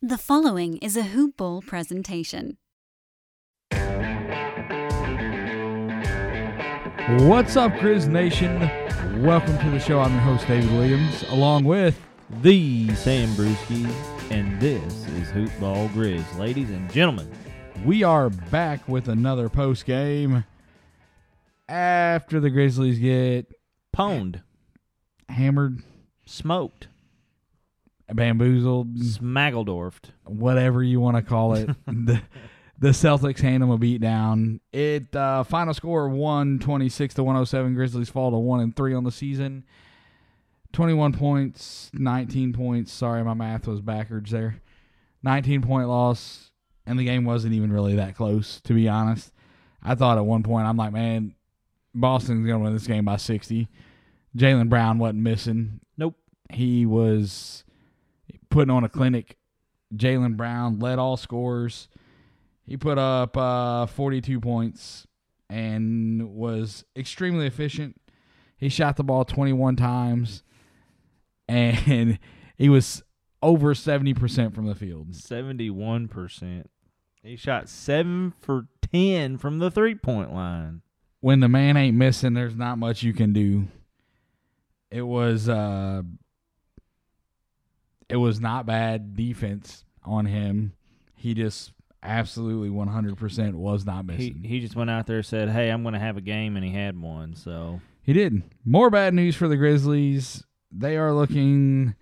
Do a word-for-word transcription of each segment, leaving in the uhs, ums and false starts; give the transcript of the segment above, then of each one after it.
The following is a Hoop Ball presentation. What's up, Grizz Nation? Welcome to the show. I'm your host, David Williams, along with the Sam Brewski, and this is Hoop Ball Grizz. Ladies and gentlemen, we are back with another post game after the Grizzlies get pwned, hammered, smoked, bamboozled, smaggledorfed, whatever you want to call it. the, the Celtics hand them a beat down. It uh, final score one twenty-six to one oh seven. Grizzlies fall to one and three on the season. twenty-one points, nineteen points. Sorry, my math was backwards there. nineteen point loss, and the game wasn't even really that close, to be honest. I thought at one point, I'm like, man, Boston's going to win this game by sixty. Jaylen Brown wasn't missing. Nope. He was putting on a clinic. Jaylen Brown led all scorers. He put up uh, forty-two points and was extremely efficient. He shot the ball twenty-one times, and he was over seventy percent from the field. seventy-one percent. He shot seven for ten from the three-point line. When the man ain't missing, there's not much you can do. It was uh, it was not bad defense on him. He just absolutely one hundred percent was not missing. He, he just went out there and said, hey, I'm going to have a game, and he had one. So He did. More bad news for the Grizzlies. They are looking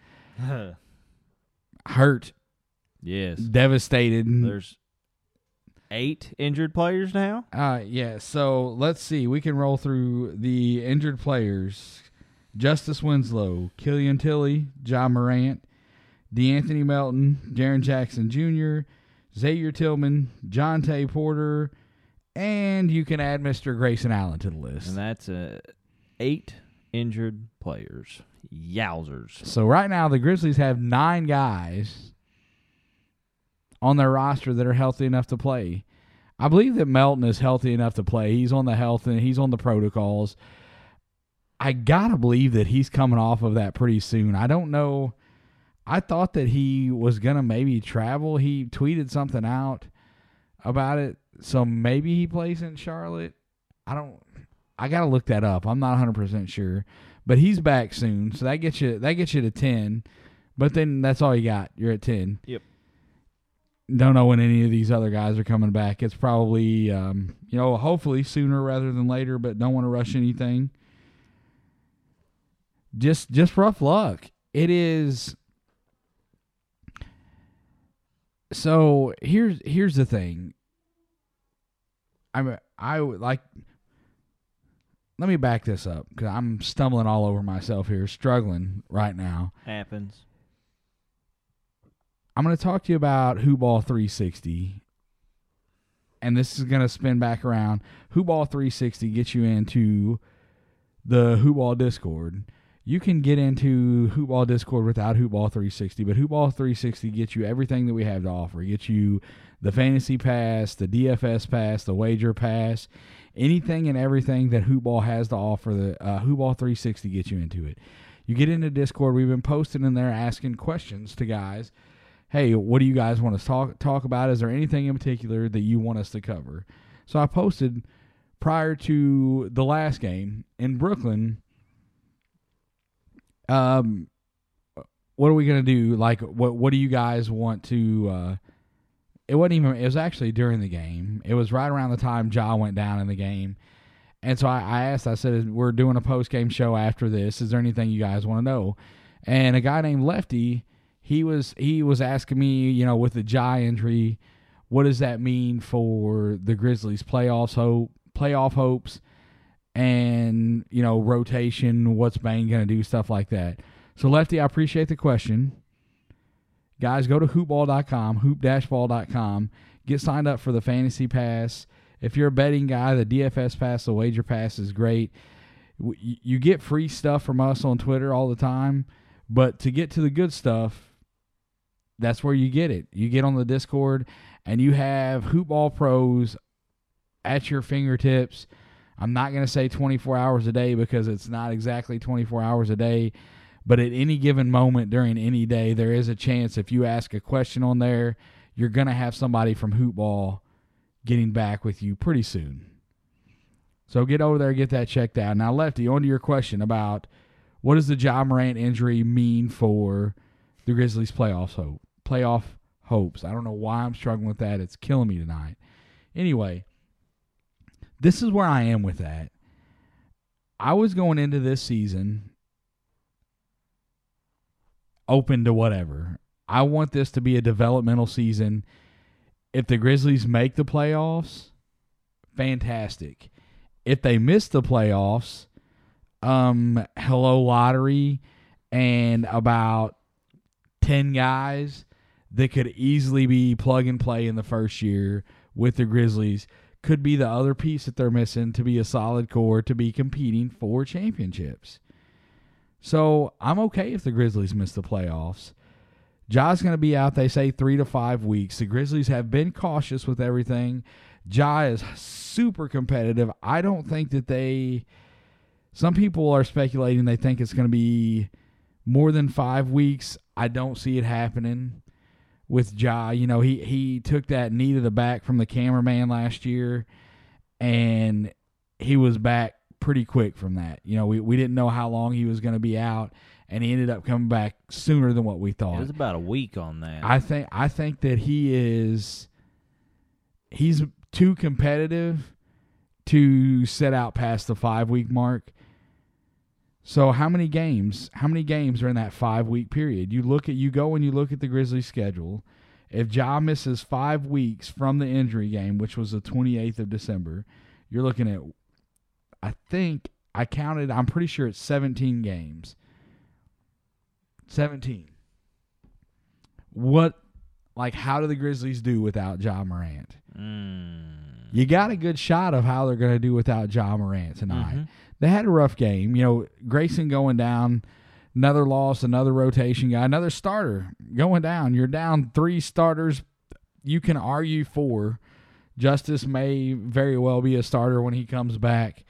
hurt. Yes. Devastated. There's eight injured players now? Uh, yeah, so let's see. We can roll through the injured players. Justice Winslow, Killian Tilly, John Morant, DeAnthony Melton, Jaren Jackson Junior, Xavier Tillman, Jonte Porter, and you can add Mister Grayson Allen to the list. And that's uh, eight injured players. Yowzers. So right now the Grizzlies have nine guys on their roster that are healthy enough to play. I believe that Melton is healthy enough to play. He's on the health and he's on the protocols. I got to believe that he's coming off of that pretty soon. I don't know. I thought that he was going to maybe travel. He tweeted something out about it. So maybe he plays in Charlotte. I don't I got to look that up. I'm not one hundred percent sure. But he's back soon. So that gets you that gets you to ten. But then that's all you got. You're at ten. Yep. Don't know when any of these other guys are coming back. It's probably um, you know, hopefully sooner rather than later, but don't want to rush anything. Just just rough luck. It is. So here's here's the thing. I'm I would like. Let me back this up because I'm stumbling all over myself here, struggling right now. Happens. I'm going to talk to you about Hoop Ball three sixty, and this is going to spin back around. Hoop Ball three sixty gets you into the Hoop Ball Discord. You can get into Hoop Ball Discord without Hoop Ball three sixty, but Hoop Ball three sixty gets you everything that we have to offer. It gets you the Fantasy Pass, the D F S Pass, the Wager Pass, anything and everything that Hoop Ball has to offer. The uh, Hoop Ball three sixty gets you into it. You get into Discord. We've been posting in there asking questions to guys. Hey, what do you guys want to talk talk about? Is there anything in particular that you want us to cover? So I posted prior to the last game in Brooklyn. Um, what are we gonna do? Like, what what do you guys want to? Uh, it wasn't even. It was actually during the game. It was right around the time Ja went down in the game, and so I, I asked. I said, "We're doing a post game show after this. Is there anything you guys want to know?" And a guy named Lefty, he was he was asking me, you know, with the Ja injury, what does that mean for the Grizzlies' playoffs hope, playoff hopes? And, you know, rotation, what's Bane going to do, stuff like that. So, Lefty, I appreciate the question. Guys, go to hoop ball dot com, hoop dash ball dot com. Get signed up for the Fantasy Pass. If you're a betting guy, the D F S Pass, the Wager Pass is great. You get free stuff from us on Twitter all the time. But to get to the good stuff, that's where you get it. You get on the Discord, and you have Hoop Ball pros at your fingertips. I'm not going to say twenty-four hours a day because it's not exactly twenty-four hours a day, But at any given moment during any day, there is a chance if you ask a question on there, you're going to have somebody from Hoop Ball getting back with you pretty soon. So get over there and get that checked out. Now, Lefty, on to your question about what does the Ja Morant injury mean for the Grizzlies' playoffs hope, playoff hopes? I don't know why I'm struggling with that. It's killing me tonight. Anyway, this is where I am with that. I was going into this season open to whatever. I want this to be a developmental season. If the Grizzlies make the playoffs, fantastic. If they miss the playoffs, um, hello lottery, and about ten guys that could easily be plug and play in the first year with the Grizzlies could be the other piece that they're missing to be a solid core to be competing for championships. So I'm okay if the Grizzlies miss the playoffs. Ja's going to be out, they say, three to five weeks. The Grizzlies have been cautious with everything. Ja is super competitive. I don't think that they – some people are speculating they think it's going to be more than five weeks. I don't see it happening with Ja. You know, he, he took that knee to the back from the cameraman last year, and he was back pretty quick from that. You know, we, we didn't know how long he was going to be out, and he ended up coming back sooner than what we thought. It was about a week on that. I think I think that he is he's too competitive to set out past the five week mark. So how many games? How many games are in that five week period? You look at you go and you look at the Grizzlies schedule. If Ja misses five weeks from the injury game, which was the twenty-eighth of December, you're looking at, I think I counted, I'm pretty sure it's seventeen games. seventeen. What, like, how do the Grizzlies do without Ja Morant? Mm. You got a good shot of how they're going to do without Ja Morant tonight. Mm-hmm. They had a rough game. You know, Grayson going down, another loss, another rotation guy, another starter going down. You're down three starters. You can argue four. Justice may very well be a starter when he comes back.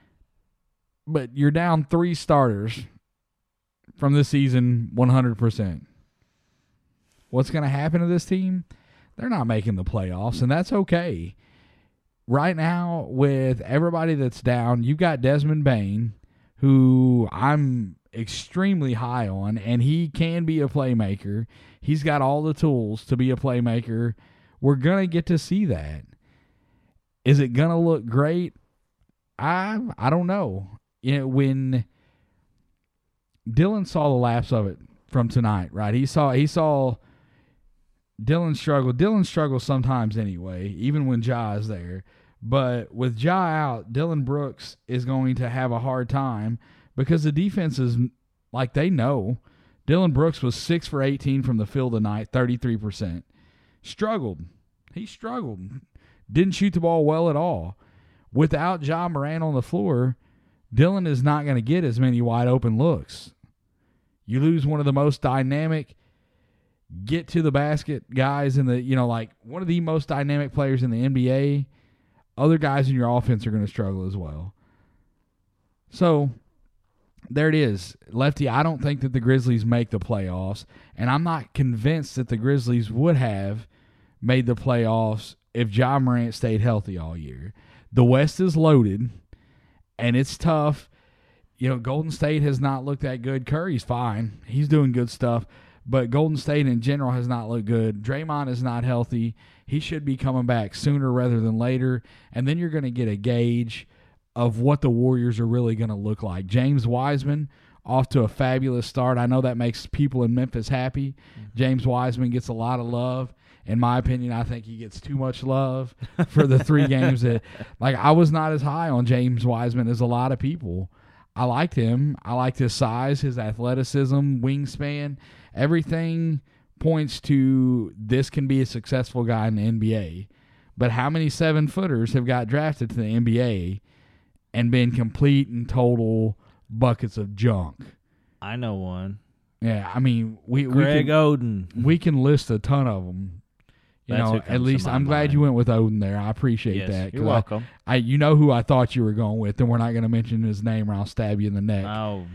But you're down three starters from this season one hundred percent. What's going to happen to this team? They're not making the playoffs, and that's okay. Right now, with everybody that's down, you've got Desmond Bane, who I'm extremely high on, and he can be a playmaker. He's got all the tools to be a playmaker. We're going to get to see that. Is it going to look great? I I don't know. You know, when Dylan saw the lapse of it from tonight, right? He saw he saw Dylan struggle. Dylan struggles sometimes anyway, even when Ja is there. But with Ja out, Dylan Brooks is going to have a hard time because the defense is like they know. Dylan Brooks was six for eighteen from the field tonight, thirty-three percent. Struggled. He struggled. Didn't shoot the ball well at all. Without Ja Morant on the floor, Dylan is not going to get as many wide open looks. You lose one of the most dynamic, get to the basket guys in the, you know, like one of the most dynamic players in the N B A. Other guys in your offense are going to struggle as well. So there it is. Lefty, I don't think that the Grizzlies make the playoffs, and I'm not convinced that the Grizzlies would have made the playoffs if Ja Morant stayed healthy all year. The West is loaded, and it's tough. You know, Golden State has not looked that good. Curry's fine. He's doing good stuff. But Golden State in general has not looked good. Draymond is not healthy. He should be coming back sooner rather than later. And then you're going to get a gauge of what the Warriors are really going to look like. James Wiseman off to a fabulous start. I know that makes people in Memphis happy. James Wiseman gets a lot of love. In my opinion, I think he gets too much love for the three games that, like, I was not as high on James Wiseman as a lot of people. I liked him. I liked his size, his athleticism, wingspan. Everything points to this can be a successful guy in the N B A. But how many seven-footers have got drafted to the N B A and been complete and total buckets of junk? I know one. Yeah, I mean, we Greg we can, Oden. We can list a ton of them. You That's know, who comes at least to my I'm glad mind. you went with Oden there. I appreciate Yes, that. 'cause you're welcome. I, I, you know who I thought you were going with, and we're not going to mention his name or I'll stab you in the neck. Oh,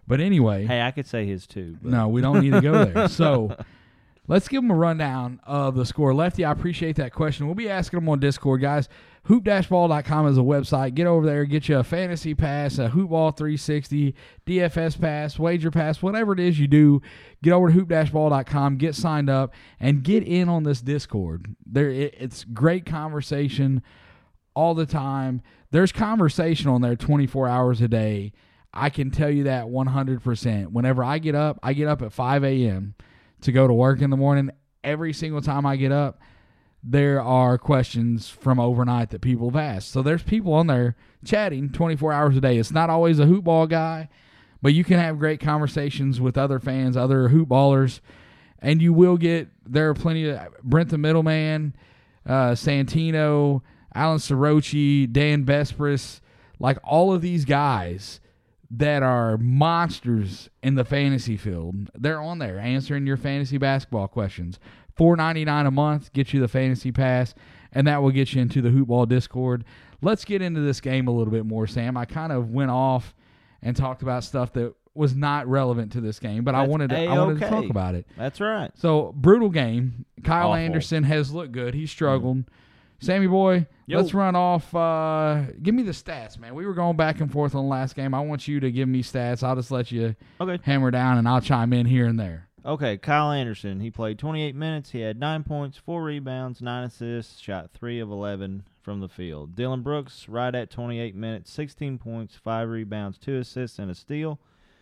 But anyway, Hey, I could say his too. But. no, we don't need to go there. So let's give them a rundown of the score. Lefty, I appreciate that question. We'll be asking them on Discord, guys. hoop dash ball dot com is a website. Get over there, get you a fantasy pass, a Hoopball three sixty, D F S pass, wager pass, whatever it is you do. Get over to hoop dash ball dot com, get signed up, and get in on this Discord. There, it, it's great conversation all the time. There's conversation on there twenty-four hours a day. I can tell you that one hundred percent. Whenever I get up, I get up at five a.m. to go to work in the morning. Every single time I get up, there are questions from overnight that people have asked. So there's people on there chatting twenty-four hours a day. It's not always a hoop ball guy, but you can have great conversations with other fans, other hoop ballers, and you will get, there are plenty of, Brent the Middleman, uh, Santino, Alan Sorochi, Dan Vespris, like all of these guys that are monsters in the fantasy field. They're on there answering your fantasy basketball questions. four ninety-nine a month, get you the fantasy pass, and that will get you into the Hoop Ball Discord. Let's get into this game a little bit more, Sam. I kind of went off and talked about stuff that was not relevant to this game, but That's I wanted to, A-okay. I wanted to talk about it. That's right. So, brutal game. Kyle Awful. Anderson has looked good. He struggled. Mm. Sammy boy, Yo. let's run off. Uh, give me the stats, man. We were going back and forth on the last game. I want you to give me stats. I'll just let you Okay. hammer down, and I'll chime in here and there. Okay, Kyle Anderson. He played twenty-eight minutes. He had nine points, four rebounds, nine assists, shot three of eleven from the field. Dylan Brooks, right at twenty-eight minutes, sixteen points, five rebounds, two assists, and a steal.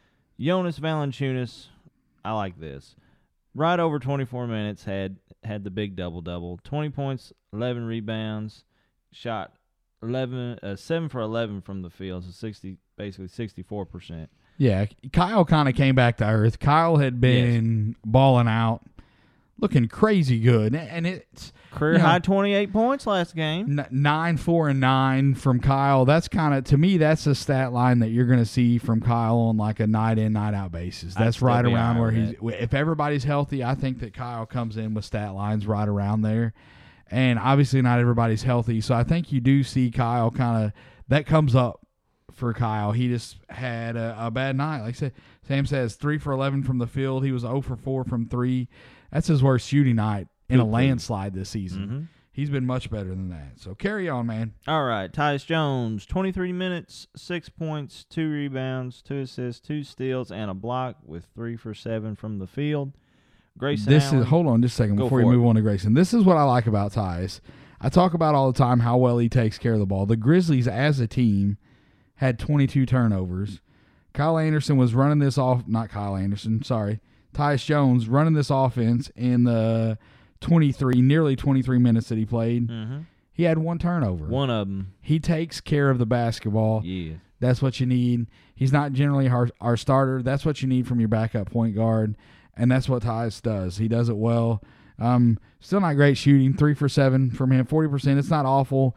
Jonas Valanciunas, I like this. Right over twenty-four minutes, had had the big double-double. twenty points, eleven rebounds, shot eleven, uh, seven for eleven from the field, so sixty, basically sixty-four percent. Yeah, Kyle kind of came back to earth. Kyle had been yes. balling out, looking crazy good, and it's career you know, high twenty-eight points last game. N- nine, four, and nine from Kyle. That's kind of, to me, that's a stat line that you're going to see from Kyle on like a night in, night out basis. That's right around where he's. That. If everybody's healthy, I think that Kyle comes in with stat lines right around there, and obviously not everybody's healthy, so I think you do see Kyle kind of that comes up. For Kyle, he just had a, a bad night. Like I said, Sam says three for eleven from the field. He was zero for four from three. That's his worst shooting night in Good a landslide this season. Mm-hmm. He's been much better than that. So carry on, man. All right, Tyus Jones, twenty-three minutes, six points, two rebounds, two assists, two steals, and a block with three for seven from the field. Grayson This Allen, is hold on just a second before you move it. on to Grayson. This is what I like about Tyus. I talk about all the time how well he takes care of the ball. The Grizzlies as a team had twenty-two turnovers. Kyle Anderson was running this off, not Kyle Anderson, sorry. Tyus Jones running this offense in the twenty-three, nearly twenty-three minutes that he played. Mm-hmm. He had one turnover. One of them. He takes care of the basketball. Yeah. That's what you need. He's not generally our, our starter. That's what you need from your backup point guard, and that's what Tyus does. He does it well. Um, still not great shooting, three for seven from him, forty percent. It's not awful.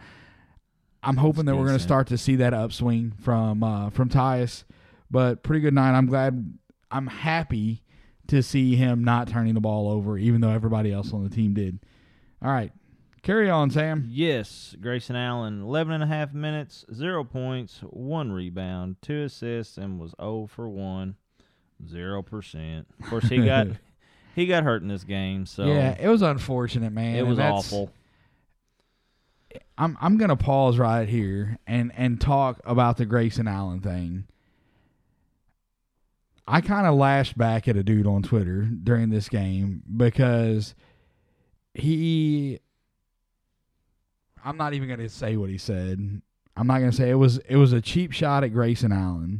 I'm hoping that we're going to start to see that upswing from uh, from Tyus, but pretty good night. I'm glad, I'm happy to see him not turning the ball over, even though everybody else on the team did. All right, carry on, Sam. Yes, Grayson Allen, eleven and a half minutes, zero points, one rebound, two assists, and was zero for one, zero percent. Of course, he got he got hurt in this game, so yeah, it was unfortunate, man. It was awful. I'm I'm gonna pause right here and, and talk about the Grayson Allen thing. I kind of lashed back at a dude on Twitter during this game because he. I'm not even gonna say what he said. I'm not gonna say it was it was a cheap shot at Grayson Allen,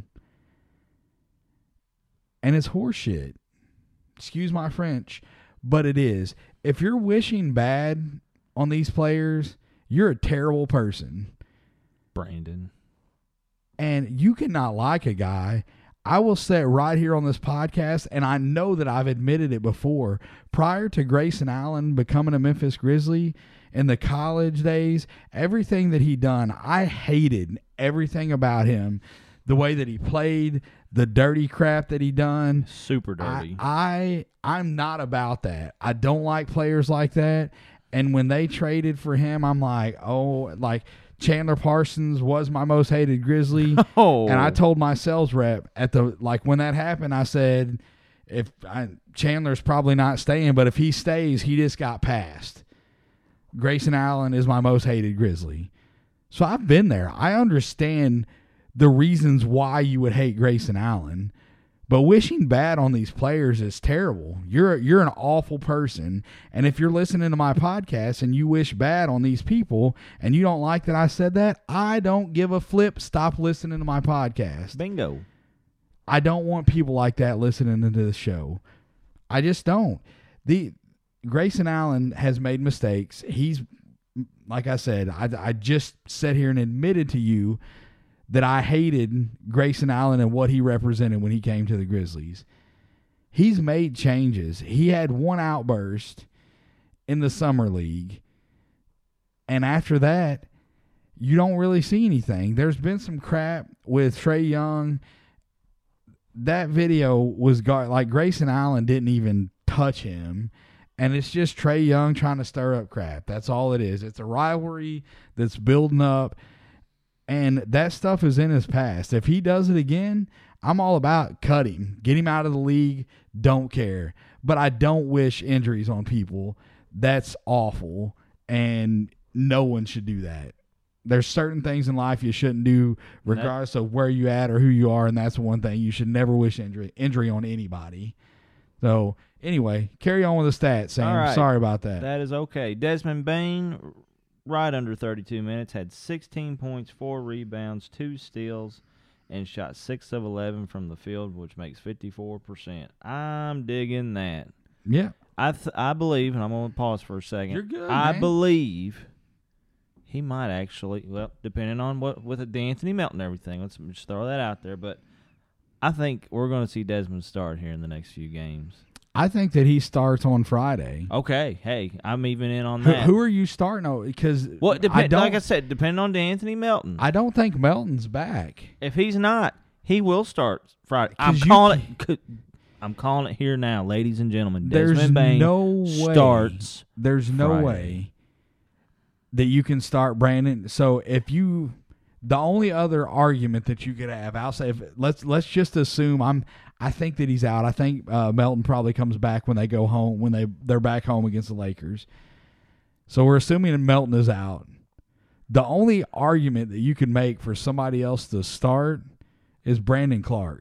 and it's horseshit. Excuse my French, but it is. If you're wishing bad on these players, you're a terrible person. Brandon. And you cannot like a guy. I will say it right here on this podcast, and I know that I've admitted it before. Prior to Grayson Allen becoming a Memphis Grizzly in the college days, everything that he done, I hated everything about him. The way that he played, the dirty crap that he done. Super dirty. I, I I'm not about that. I don't like players like that. And when they traded for him, I'm like, oh, like Chandler Parsons was my most hated Grizzly. Oh. And I told my sales rep at the like when that happened, I said, if I, Chandler's probably not staying, but if he stays, he just got passed. Grayson Allen is my most hated Grizzly. So I've been there. I understand the reasons why you would hate Grayson Allen. But wishing bad on these players is terrible. You're you're an awful person. And if you're listening to my podcast and you wish bad on these people and you don't like that I said that, I don't give a flip. Stop listening to my podcast. Bingo. I don't want people like that listening to the show. I just don't. The Grayson Allen has made mistakes. He's, like I said, I, I just sat here and admitted to you that I hated Grayson Allen and what he represented when he came to the Grizzlies. He's made changes. He had one outburst in the Summer League, and after that, you don't really see anything. There's been some crap with Trae Young. That video was gar- like Grayson Allen didn't even touch him, and it's just Trae Young trying to stir up crap. That's all it is. It's a rivalry that's building up. And that stuff is in his past. If he does it again, I'm all about cut him. Get him out of the league. Don't care. But I don't wish injuries on people. That's awful. And no one should do that. There's certain things in life you shouldn't do regardless of where you at or who you are. And that's one thing. You should never wish injury injury on anybody. So, anyway, carry on with the stats, Sam. All right. Sorry about that. That is okay. Desmond Bane, right under thirty-two minutes, had sixteen points, four rebounds, two steals, and shot six of eleven from the field, which makes fifty-four percent. I'm digging that. Yeah. I th- I believe, and I'm going to pause for a second. You're good, I man. believe he might actually, well, depending on what with the Anthony Melton and everything, let's just throw that out there, but I think we're going to see Desmond start here in the next few games. I think that he starts on Friday. Okay, hey, I'm even in on Who, that. who are you starting? Oh, because well, I depend, don't, like I said, depending on Anthony Melton. I don't think Melton's back. If he's not, he will start Friday. I'm 'Cause you calling can- it. I'm calling it here now, ladies and gentlemen. There's Desmond Bane no way. starts. There's no Friday. way that you can start Brandon. So if you, the only other argument that you could have, I'll say, if, let's let's just assume I'm. I think that he's out. I think uh, Melton probably comes back when they go home, when they, they're back home against the Lakers. So we're assuming that Melton is out. The only argument that you can make for somebody else to start is Brandon Clark.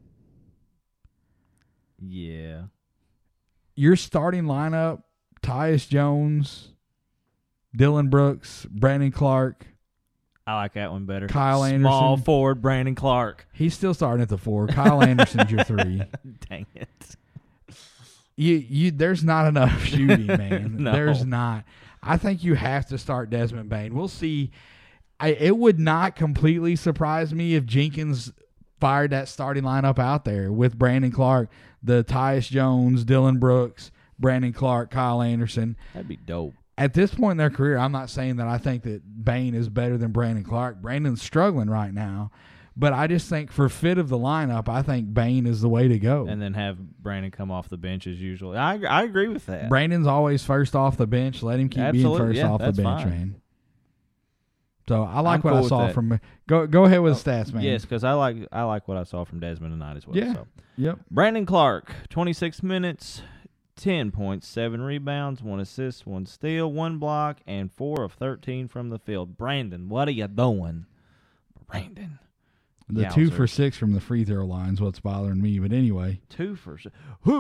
Yeah. Your starting lineup, Tyus Jones, Dylan Brooks, Brandon Clark. I like that one better. Kyle Small Anderson. forward Brandon Clark. He's still starting at the four. Kyle Anderson's your three. Dang it. You you there's not enough shooting, man. No. There's not. I think you have to start Desmond Bane. We'll see. I it would not completely surprise me if Jenkins fired that starting lineup out there with Brandon Clark, the Tyus Jones, Dylan Brooks, Brandon Clark, Kyle Anderson. That'd be dope. At this point in their career, I'm not saying that I think that Bane is better than Brandon Clark. Brandon's struggling right now. But I just think for fit of the lineup, I think Bane is the way to go. And then have Brandon come off the bench as usual. I I agree with that. Brandon's always first off the bench. Let him keep Absolutely. being first Yeah, off the that's bench, fine. man. So I like I'm what cool I with saw that. from go go ahead with the stats, man. Yes, because I like I like what I saw from Desmond tonight as well. Yeah. So. Yep. Brandon Clark, twenty-six minutes, ten points, seven rebounds, one assist, one steal, one block, and four of thirteen from the field. Brandon, what are you doing? Brandon. The two for Yowzers. six from the free throw line is what's bothering me. But anyway. Two for six.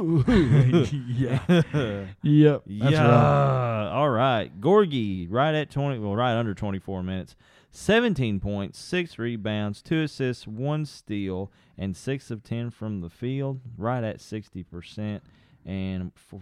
yeah. Yep. That's yeah. right. All right. Gorgie, right at twenty, well, right under twenty-four minutes. seventeen points, six rebounds, two assists, one steal, and six of ten from the field, right at sixty percent. And f-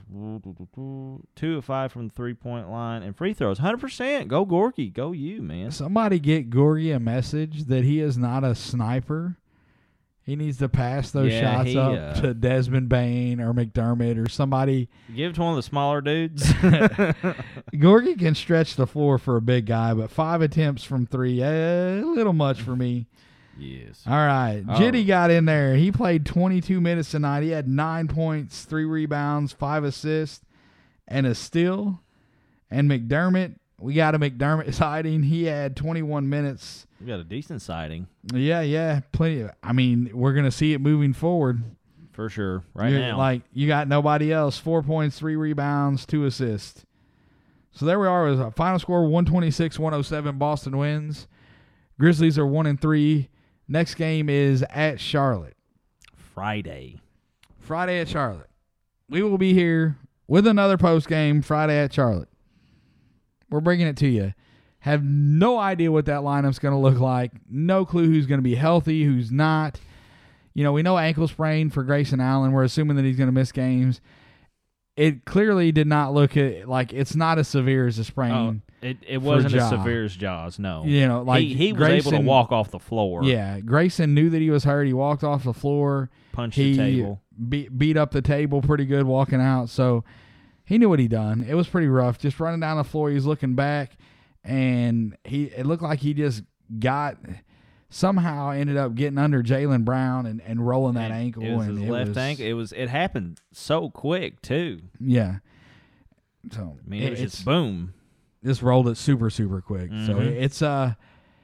two of five from the three-point line. And free throws, one hundred percent. Go Gorgie. Go you, man. Somebody get Gorgie a message that he is not a sniper. He needs to pass those Yeah, shots he, up uh, to Desmond Bane or McDermott or somebody. Give it to one of the smaller dudes. Gorgie can stretch the floor for a big guy, but five attempts from three, eh, a little much for me. Yes. All right. Oh. Jitty got in there. He played twenty-two minutes tonight. He had nine points, three rebounds, five assists, and a steal. And McDermott We got a McDermott sighting. He had twenty-one minutes. We got a decent sighting. Yeah, yeah, plenty. Of, I mean, we're gonna see it moving forward for sure. Right You're, now, like you got nobody else. Four points, three rebounds, two assists. So there we are. It was a final score one twenty-six one oh seven. Boston wins. Grizzlies are one and three. Next game is at Charlotte. Friday. Friday at Charlotte. We will be here with another post game Friday at Charlotte. We're bringing it to you. Have no idea what that lineup's going to look like. No clue who's going to be healthy, who's not. You know, we know ankle sprain for Grayson Allen. We're assuming that he's going to miss games. It clearly did not look at, like it's not as severe as a sprain. Oh, it it wasn't Ja. as severe as Jaws. No, You know, like he, he was Grayson, able to walk off the floor. Yeah, Grayson knew that he was hurt. He walked off the floor. punched He the table. beat beat up the table pretty good walking out. So he knew what he done. It was pretty rough. Just running down the floor, he's looking back, and he it looked like he just got somehow ended up getting under Jaylen Brown and, and rolling that And ankle. It was and his it left was, ankle. It was. It happened so quick too. Yeah. So I mean, it, was it's just boom. just rolled it super super quick. So Mhm. it's uh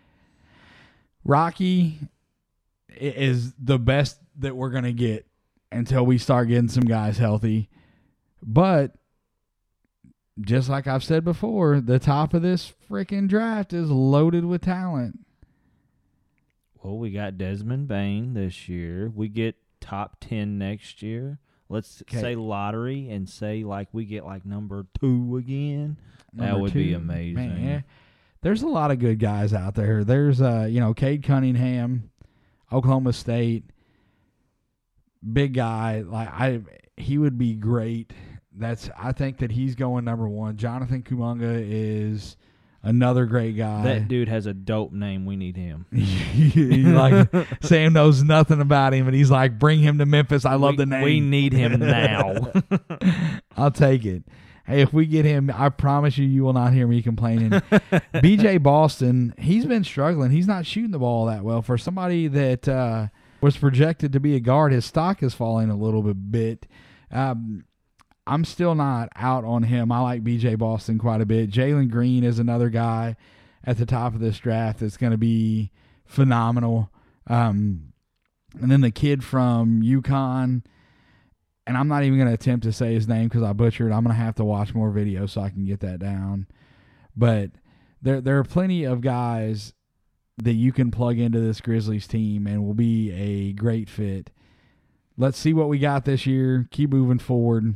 Rocky i- is the best that we're gonna get until we start getting some guys healthy. But just like I've said before, the top of this freaking draft is loaded with talent. Well, we got Desmond Bain this year. We get top ten next year. Let's 'Kay. say lottery and say like we get like number two again. That Number would be two, amazing. man, there's a lot of good guys out there. There's uh, you know, Cade Cunningham, Oklahoma State, big guy. Like I, he would be great. That's I think that he's going number one. Jonathan Kuminga is another great guy. That dude has a dope name. We need him. He's like Sam knows nothing about him, and he's like, bring him to Memphis. I love we, the name. We need him now. I'll take it. Hey, if we get him, I promise you, you will not hear me complaining. B J Boston, he's been struggling. He's not shooting the ball that well. For somebody that uh, was projected to be a guard, his stock is falling a little bit. bit. Um, I'm still not out on him. I like B J Boston quite a bit. Jalen Green is another guy at the top of this draft that's going to be phenomenal. Um, and then the kid from UConn, and I'm not even going to attempt to say his name because I butchered. I'm going to have to watch more videos so I can get that down. But there, there are plenty of guys that you can plug into this Grizzlies team and will be a great fit. Let's see what we got this year. Keep moving forward.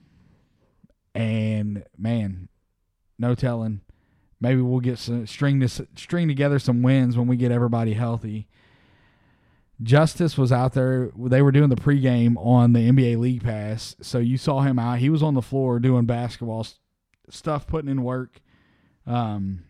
And, man, no telling. Maybe we'll get some string this string together some wins when we get everybody healthy. Justice was out there. They were doing the pregame on the N B A League Pass, so you saw him out. He was on the floor doing basketball stuff, putting in work. Um,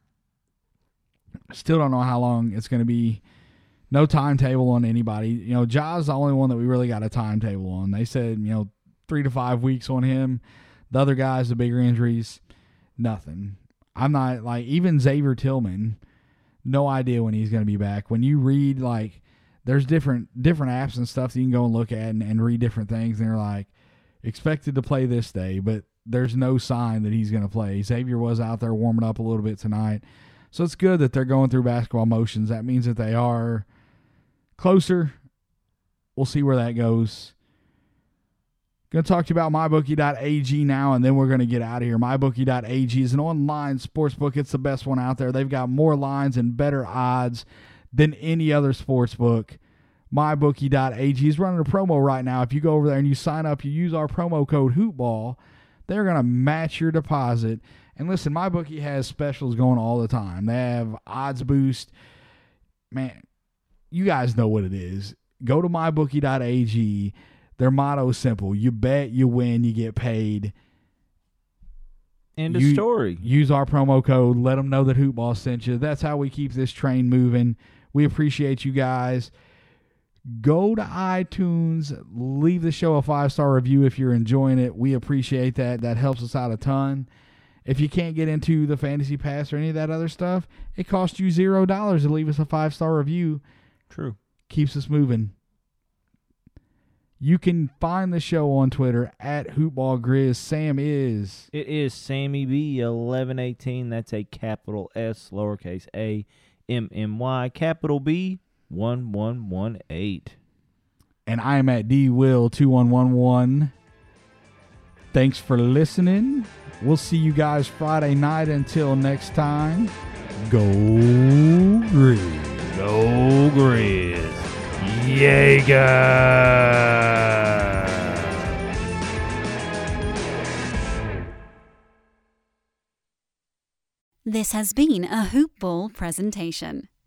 still don't know how long it's going to be. No timetable on anybody. You know, Ja's the only one that we really got a timetable on. They said, you know, three to five weeks on him. The other guys, the bigger injuries, nothing. I'm not, like, even Xavier Tillman, no idea when he's going to be back. When you read, like, there's different different apps and stuff that you can go and look at and, and read different things, and they're like, expected to play this day, but there's no sign that he's going to play. Xavier was out there warming up a little bit tonight. So it's good that they're going through basketball motions. That means that they are closer. We'll see where that goes. Going to talk to you about my bookie dot a g now, and then we're going to get out of here. my bookie dot a g is an online sportsbook. It's the best one out there. They've got more lines and better odds than any other sportsbook. my bookie dot a g is running a promo right now. If you go over there and you sign up, you use our promo code HoopBall, they're going to match your deposit. And listen, MyBookie has specials going all the time. They have odds boost. Man, you guys know what it is. Go to my bookie dot a g. Their motto is simple. You bet, you win, you get paid. End of You- story. Use our promo code. Let them know that Hoopball sent you. That's how we keep this train moving. We appreciate you guys. Go to iTunes. Leave the show a five-star review if you're enjoying it. We appreciate that. That helps us out a ton. If you can't get into the Fantasy Pass or any of that other stuff, it costs you zero dollars to leave us a five-star review. True. Keeps us moving. You can find the show on Twitter at HoopBallGrizz. Sam is. It is Sammy B eleven eighteen. That's a capital S, lowercase a, M M Y, capital B one one one eight. And I am at D Will two one one one. Thanks for listening. We'll see you guys Friday night. Until next time, go Grizz. Go Grizz. Jaeger. This has been a Hoop Ball presentation.